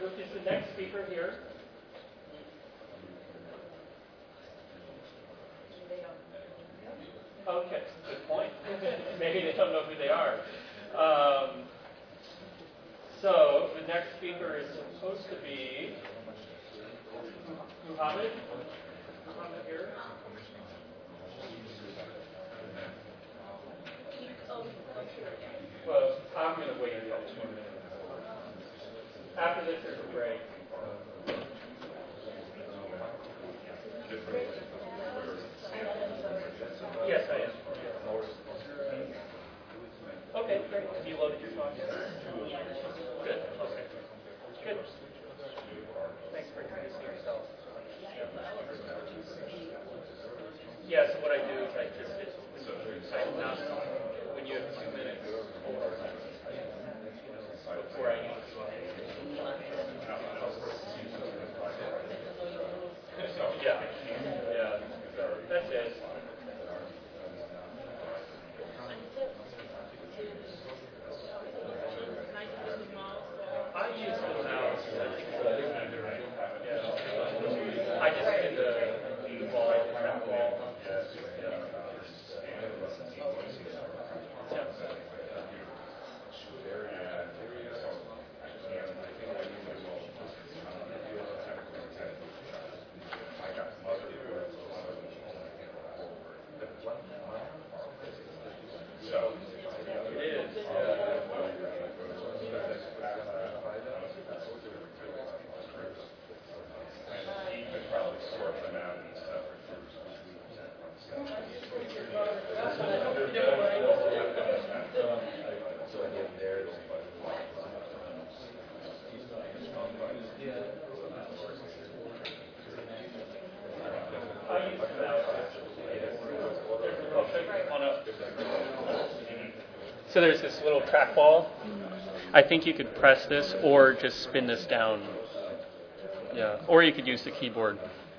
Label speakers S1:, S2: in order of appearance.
S1: Who is the next speaker here? Okay, good point. Maybe they don't know who they are. So the next speaker is supposed to be Muhammad. Muhammad here. Well, I'm going to wait until 2 minutes. After this, there's a break. Yes, I am. Okay, great. Have you loaded your talk yet? Good. Okay. Good. Thanks for introducing yourself. Yeah, so what I do is I just announce when you have 2 minutes before I need to. Yeah. Yeah. So that's it. I use the mouse. I think it's easier. Yeah. I just hit the ball, track ball. So there's this little trackball. I think you could press this or just spin this down. Yeah, or you could use the keyboard.